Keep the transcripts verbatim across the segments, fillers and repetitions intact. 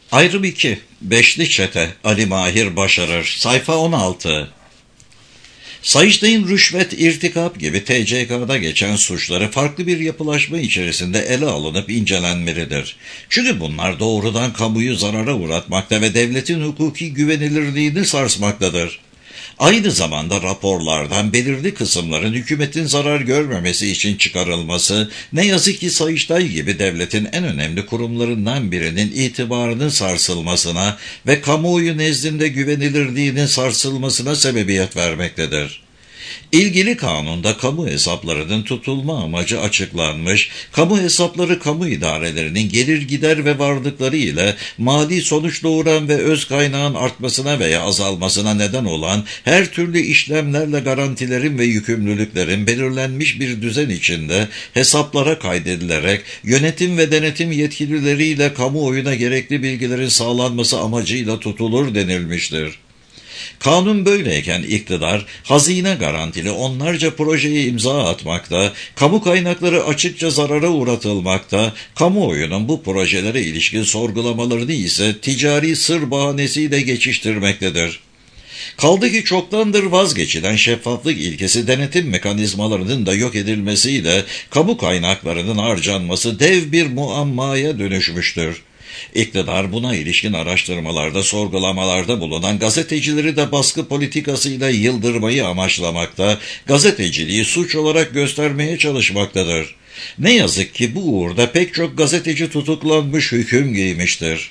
Ayrım iki. Beşli Çete. Ali Mahir Başarır. Sayfa on altı. Sayıştay'ın rüşvet, irtikap gibi T C K'da geçen suçları farklı bir yapılaşma içerisinde ele alınıp incelenmelidir. Çünkü bunlar doğrudan kamuyu zarara uğratmakta ve devletin hukuki güvenilirliğini sarsmaktadır. Aynı zamanda raporlardan belirli kısımların hükümetin zarar görmemesi için çıkarılması, ne yazık ki Sayıştay gibi devletin en önemli kurumlarından birinin itibarının sarsılmasına ve kamuoyu nezdinde güvenilirliğinin sarsılmasına sebebiyet vermektedir. İlgili kanunda kamu hesaplarının tutulma amacı açıklanmış, kamu hesapları kamu idarelerinin gelir gider ve varlıkları ile mali sonuç doğuran ve öz kaynağın artmasına veya azalmasına neden olan her türlü işlemlerle garantilerin ve yükümlülüklerin belirlenmiş bir düzen içinde hesaplara kaydedilerek yönetim ve denetim yetkilileriyle kamuoyuna gerekli bilgilerin sağlanması amacıyla tutulur denilmiştir. Kanun böyleyken iktidar, hazine garantili onlarca projeye imza atmakta, kamu kaynakları açıkça zarara uğratılmakta, kamuoyunun bu projelere ilişkin sorgulamalarını ise ticari sır bahanesiyle geçiştirmektedir. Kaldı ki çoktandır vazgeçilen şeffaflık ilkesi denetim mekanizmalarının da yok edilmesiyle kamu kaynaklarının harcanması dev bir muammaya dönüşmüştür. İktidar buna ilişkin araştırmalarda, sorgulamalarda bulunan gazetecileri de baskı politikasıyla yıldırmayı amaçlamakta, gazeteciliği suç olarak göstermeye çalışmaktadır. Ne yazık ki bu uğurda pek çok gazeteci tutuklanmış, hüküm giymiştir.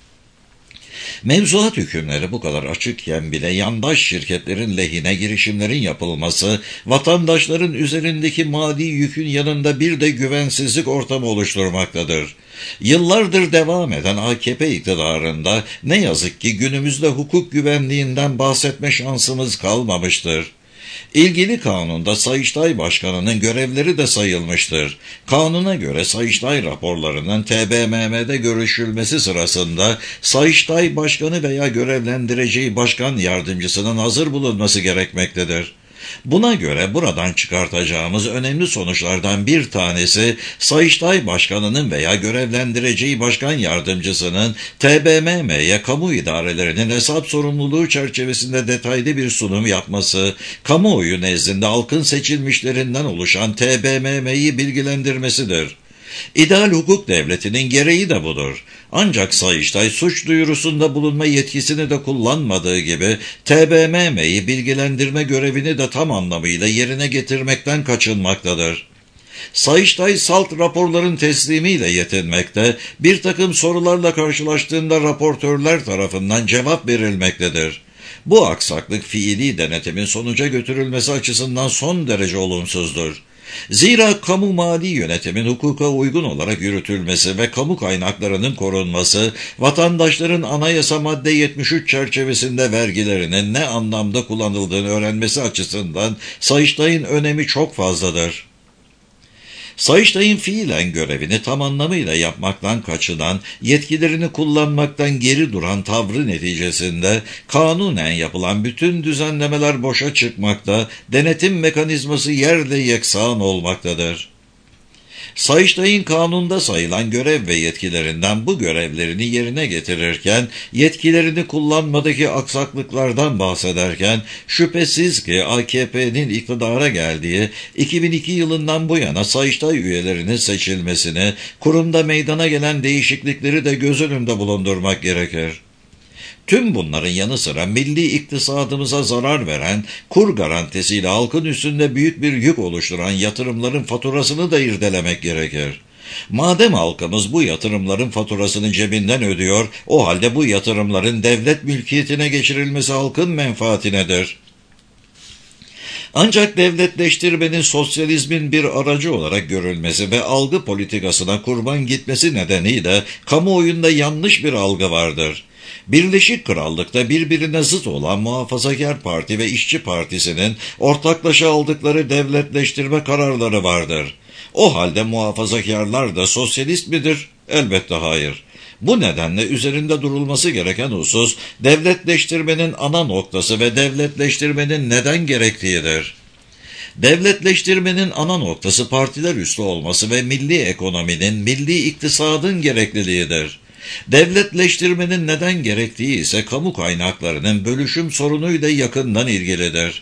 Mevzuat hükümleri bu kadar açıkken bile yandaş şirketlerin lehine girişimlerin yapılması, vatandaşların üzerindeki mali yükün yanında bir de güvensizlik ortamı oluşturmaktadır. Yıllardır devam eden A K P iktidarında ne yazık ki günümüzde hukuk güvenliğinden bahsetme şansımız kalmamıştır. İlgili kanunda Sayıştay Başkanı'nın görevleri de sayılmıştır. Kanuna göre Sayıştay raporlarının T B M M'de görüşülmesi sırasında Sayıştay Başkanı veya görevlendireceği başkan yardımcısının hazır bulunması gerekmektedir. Buna göre buradan çıkartacağımız önemli sonuçlardan bir tanesi, Sayıştay Başkanı'nın veya görevlendireceği başkan yardımcısının T B M M'ye kamu idarelerinin hesap sorumluluğu çerçevesinde detaylı bir sunum yapması, kamuoyu nezdinde halkın seçilmişlerinden oluşan T B M M'yi bilgilendirmesidir. İdeal hukuk devletinin gereği de budur. Ancak Sayıştay suç duyurusunda bulunma yetkisini de kullanmadığı gibi T B M M'yi bilgilendirme görevini de tam anlamıyla yerine getirmekten kaçınmaktadır. Sayıştay salt raporların teslimiyle yetinmekte, bir takım sorularla karşılaştığında raportörler tarafından cevap verilmektedir. Bu aksaklık fiili denetimin sonuca götürülmesi açısından son derece olumsuzdur. Zira kamu mali yönetimin hukuka uygun olarak yürütülmesi ve kamu kaynaklarının korunması, vatandaşların anayasa madde yetmiş üç çerçevesinde vergilerinin ne anlamda kullanıldığını öğrenmesi açısından Sayıştay'ın önemi çok fazladır. Sayıştay'ın fiilen görevini tam anlamıyla yapmaktan kaçınan, yetkilerini kullanmaktan geri duran tavrı neticesinde kanunen yapılan bütün düzenlemeler boşa çıkmakta, denetim mekanizması yerle yeksan olmaktadır. Sayıştay'ın kanunda sayılan görev ve yetkilerinden bu görevlerini yerine getirirken, yetkilerini kullanmadaki aksaklıklardan bahsederken, şüphesiz ki A K P'nin iktidara geldiği iki bin iki yılından bu yana Sayıştay üyelerinin seçilmesini, kurumda meydana gelen değişiklikleri de göz önünde bulundurmak gerekir. Tüm bunların yanı sıra milli iktisadımıza zarar veren, kur garantisiyle halkın üstünde büyük bir yük oluşturan yatırımların faturasını da irdelemek gerekir. Madem halkımız bu yatırımların faturasını cebinden ödüyor, o halde bu yatırımların devlet mülkiyetine geçirilmesi halkın menfaatinedir. Ancak devletleştirmenin sosyalizmin bir aracı olarak görülmesi ve algı politikasına kurban gitmesi nedeniyle kamuoyunda yanlış bir algı vardır. Birleşik Krallık'ta birbirine zıt olan Muhafazakar Parti ve İşçi Partisi'nin ortaklaşa aldıkları devletleştirme kararları vardır. O halde muhafazakarlar da sosyalist midir? Elbette hayır. Bu nedenle üzerinde durulması gereken husus, devletleştirmenin ana noktası ve devletleştirmenin neden gerektiğidir. Devletleştirmenin ana noktası partiler üstü olması ve milli ekonominin, milli iktisadın gerekliliğidir. Devletleştirmenin neden gerektiği ise kamu kaynaklarının bölüşüm sorunuyla yakından ilgilidir.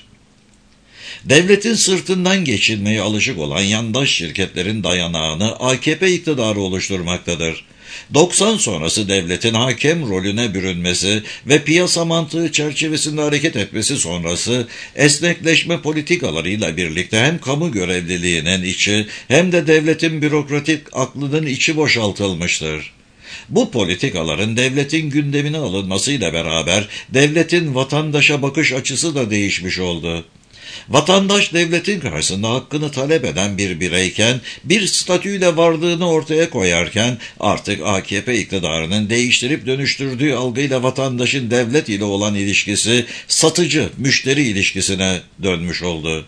Devletin sırtından geçinmeye alışık olan yandaş şirketlerin dayanağını A K P iktidarı oluşturmaktadır. doksan sonrası devletin hakem rolüne bürünmesi ve piyasa mantığı çerçevesinde hareket etmesi sonrası esnekleşme politikalarıyla birlikte hem kamu görevliliğinin içi hem de devletin bürokratik aklının içi boşaltılmıştır. Bu politikaların devletin gündemine alınmasıyla beraber devletin vatandaşa bakış açısı da değişmiş oldu. Vatandaş devletin karşısında hakkını talep eden bir bireyken, bir statüyle varlığını ortaya koyarken artık A K P iktidarının değiştirip dönüştürdüğü algıyla vatandaşın devlet ile olan ilişkisi satıcı, müşteri ilişkisine dönmüş oldu.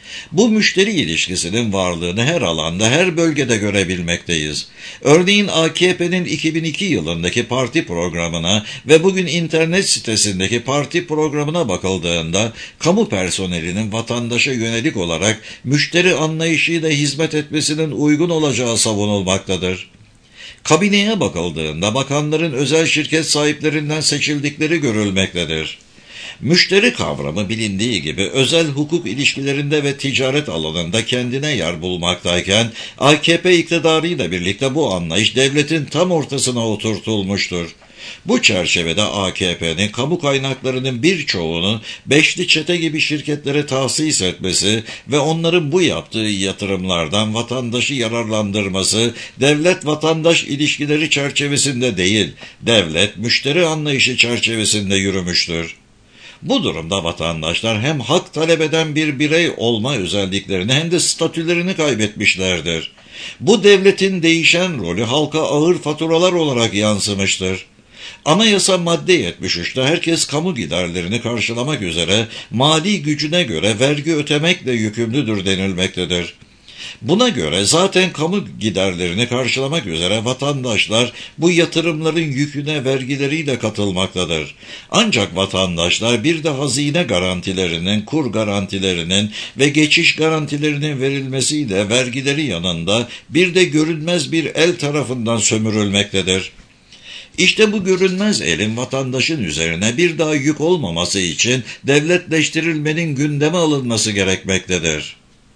Bu müşteri ilişkisinin varlığını her alanda, her bölgede görebilmekteyiz. Örneğin A K P'nin iki bin iki yılındaki parti programına ve bugün internet sitesindeki parti programına bakıldığında, kamu personelinin vatandaşa yönelik olarak müşteri anlayışıyla hizmet etmesinin uygun olacağı savunulmaktadır. Kabineye bakıldığında bakanların özel şirket sahiplerinden seçildikleri görülmektedir. Müşteri kavramı bilindiği gibi özel hukuk ilişkilerinde ve ticaret alanında kendine yer bulmaktayken A K P iktidarıyla birlikte bu anlayış devletin tam ortasına oturtulmuştur. Bu çerçevede A K P'nin kamu kaynaklarının birçoğunu beşli çete gibi şirketlere tahsis etmesi ve onların bu yaptığı yatırımlardan vatandaşı yararlandırması devlet-vatandaş ilişkileri çerçevesinde değil, devlet-müşteri anlayışı çerçevesinde yürümüştür. Bu durumda vatandaşlar hem hak talep eden bir birey olma özelliklerini hem de statülerini kaybetmişlerdir. Bu devletin değişen rolü halka ağır faturalar olarak yansımıştır. Anayasa madde yetmiş üçte herkes kamu giderlerini karşılamak üzere mali gücüne göre vergi ötemekle yükümlüdür denilmektedir. Buna göre zaten kamu giderlerini karşılamak üzere vatandaşlar bu yatırımların yüküne vergileriyle katılmaktadır. Ancak vatandaşlar bir de hazine garantilerinin, kur garantilerinin ve geçiş garantilerinin verilmesiyle vergileri yanında bir de görünmez bir el tarafından sömürülmektedir. İşte bu görünmez elin vatandaşın üzerine bir daha yük olmaması için devletleştirilmenin gündeme alınması gerekmektedir.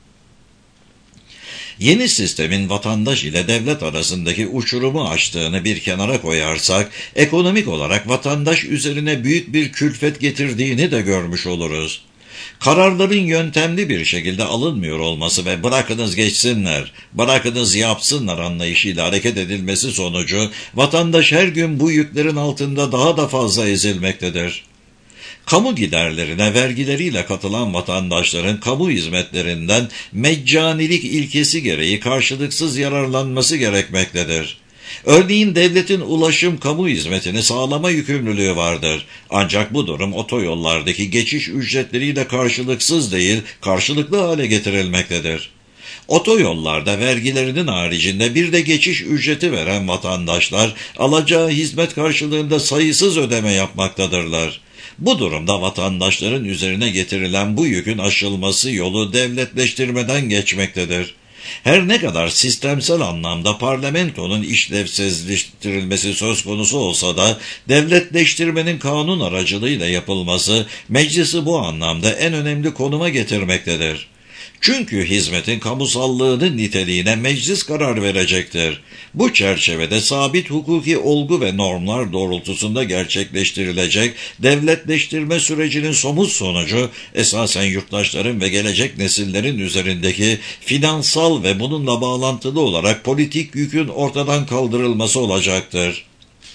Yeni sistemin vatandaş ile devlet arasındaki uçurumu aştığını bir kenara koyarsak, ekonomik olarak vatandaş üzerine büyük bir külfet getirdiğini de görmüş oluruz. Kararların yöntemli bir şekilde alınmıyor olması ve bırakınız geçsinler, bırakınız yapsınlar anlayışıyla hareket edilmesi sonucu, vatandaş her gün bu yüklerin altında daha da fazla ezilmektedir. Kamu giderlerine vergileriyle katılan vatandaşların kamu hizmetlerinden meccanilik ilkesi gereği karşılıksız yararlanması gerekmektedir. Örneğin devletin ulaşım kamu hizmetini sağlama yükümlülüğü vardır. Ancak bu durum otoyollardaki geçiş ücretleriyle karşılıksız değil, karşılıklı hale getirilmektedir. Otoyollarda vergilerinin haricinde bir de geçiş ücreti veren vatandaşlar alacağı hizmet karşılığında sayısız ödeme yapmaktadırlar. Bu durumda vatandaşların üzerine getirilen bu yükün aşılması yolu devletleştirmeden geçmektedir. Her ne kadar sistemsel anlamda parlamentonun işlevsizleştirilmesi söz konusu olsa da devletleştirmenin kanun aracılığıyla yapılması meclisi bu anlamda en önemli konuma getirmektedir. Çünkü hizmetin kamusallığının niteliğine meclis karar verecektir. Bu çerçevede sabit hukuki olgu ve normlar doğrultusunda gerçekleştirilecek devletleştirme sürecinin somut sonucu esasen yurttaşların ve gelecek nesillerin üzerindeki finansal ve bununla bağlantılı olarak politik yükün ortadan kaldırılması olacaktır.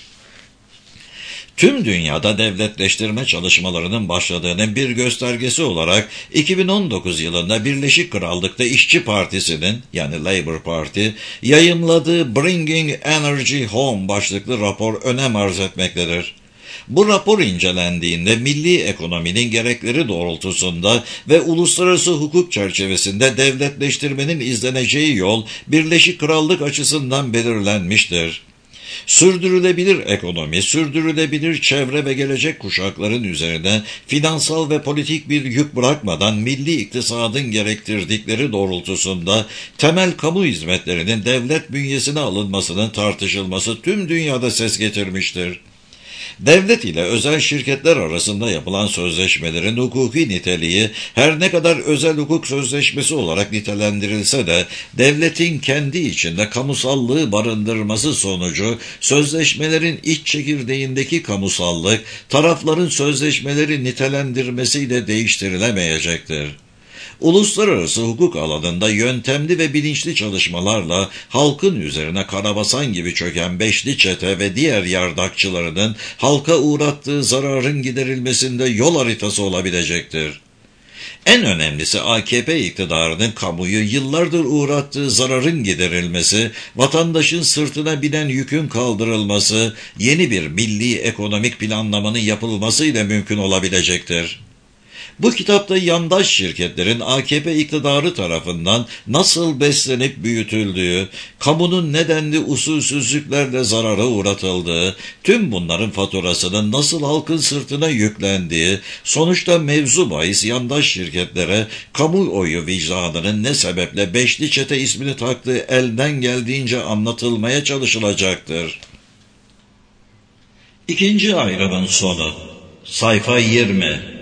Tüm dünyada devletleştirme çalışmalarının başladığının bir göstergesi olarak iki bin on dokuz yılında Birleşik Krallık'ta İşçi Partisi'nin yani Labour Party yayımladığı Bringing Energy Home başlıklı rapor önem arz etmektedir. Bu rapor incelendiğinde milli ekonominin gerekleri doğrultusunda ve uluslararası hukuk çerçevesinde devletleştirmenin izleneceği yol Birleşik Krallık açısından belirlenmiştir. Sürdürülebilir ekonomi, sürdürülebilir çevre ve gelecek kuşakların üzerine finansal ve politik bir yük bırakmadan milli iktisadın gerektirdikleri doğrultusunda temel kamu hizmetlerinin devlet bünyesine alınmasının tartışılması tüm dünyada ses getirmiştir. Devlet ile özel şirketler arasında yapılan sözleşmelerin hukuki niteliği her ne kadar özel hukuk sözleşmesi olarak nitelendirilse de devletin kendi içinde kamusallığı barındırması sonucu sözleşmelerin iç çekirdeğindeki kamusallık tarafların sözleşmeleri nitelendirmesiyle değiştirilemeyecektir. Uluslararası hukuk alanında yöntemli ve bilinçli çalışmalarla halkın üzerine karabasan gibi çöken beşli çete ve diğer yardakçılarının halka uğrattığı zararın giderilmesinde yol haritası olabilecektir. En önemlisi A K P iktidarının kamuyu yıllardır uğrattığı zararın giderilmesi, vatandaşın sırtına binen yükün kaldırılması, yeni bir milli ekonomik planlamanın yapılmasıyla mümkün olabilecektir. Bu kitapta yandaş şirketlerin A K P iktidarı tarafından nasıl beslenip büyütüldüğü, kamunun nedenli usulsüzlüklerle zarara uğratıldığı, tüm bunların faturasının nasıl halkın sırtına yüklendiği, sonuçta mevzu bahis yandaş şirketlere kamuoyu vicdanının ne sebeple beşli çete ismini taktığı elden geldiğince anlatılmaya çalışılacaktır. İkinci ayrımın sonu. Sayfa yirmi.